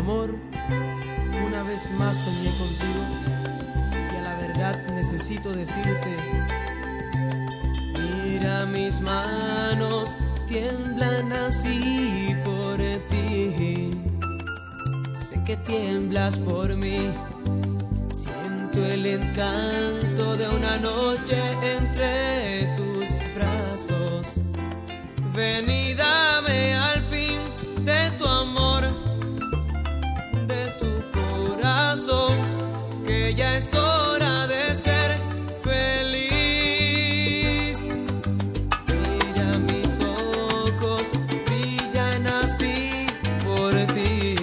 amor, una vez más soñé contigo y a la verdad necesito decirte: mira, mis manos tiemblan así por ti. Sé que tiemblas por mí. Siento el encanto de una noche entre tus brazos. Ven y dame al fin de tu amor, de tu corazón, que ya es hora de ser feliz. Mira, mis ojos brillan así por ti.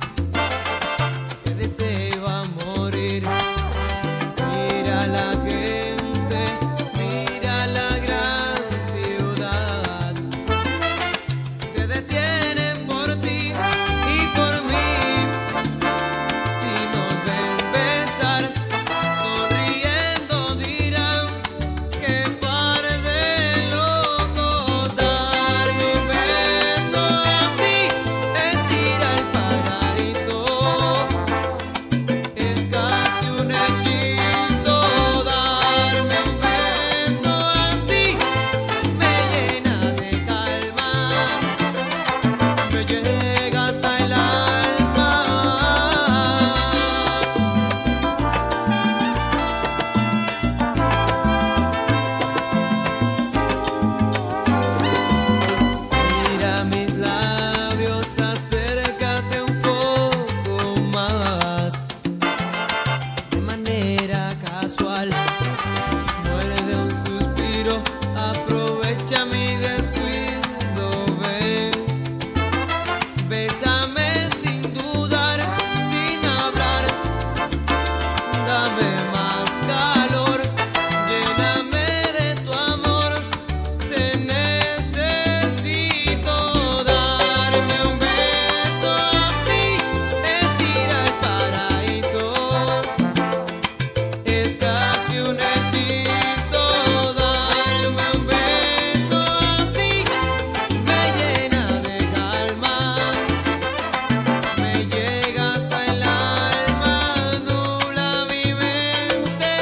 Te deseo a morir. Mira la gente, mira la gran ciudad. Se detienen por ti y por mí. Si nos ven besar, sonriendo dirán: qué par de locos. Darme un beso así es ir al paraíso. Es casi un hechizo. Darme un beso así me llena de calma, me llega hasta el alma. Mira mis labios, acércate un poco más. De manera casual, muerde un suspiro, aprovecha mi descuido, ven. Bésame sin dudar, sin hablar, dame más calor, lléname de tu amor, te necesito. Darme un beso así es ir al paraíso. Es casi un hechizo. Darme un beso así me llena de calma, me llega hasta el alma, nubla mi mente.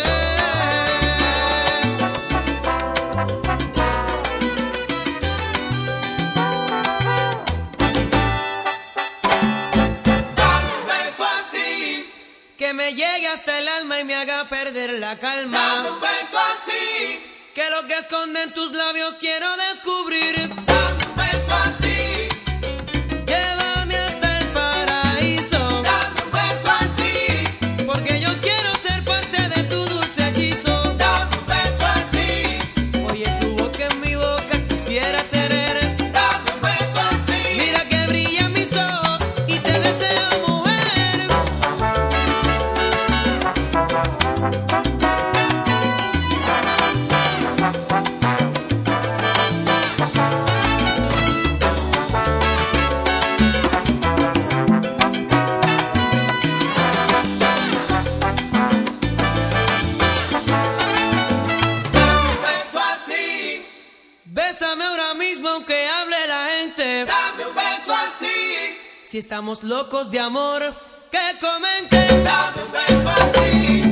Dame un beso así que me llegue hasta el alma y me haga perder la calma. Dame un beso así que lo que esconden tus labios quiero descubrir. Dame un beso así, llévame hasta el paraíso. Dame un beso así, porque yo quiero ser parte de tu dulce hechizo. Dame un beso así, oye, tu boca en mi boca quisiera tener. Dame un beso así, mira que brillan mis ojos y te deseo, mujer. Dame un beso así, bésame ahora mismo aunque hable la gente. Dame un beso así, si estamos locos de amor, que comenten. Dame un beso así.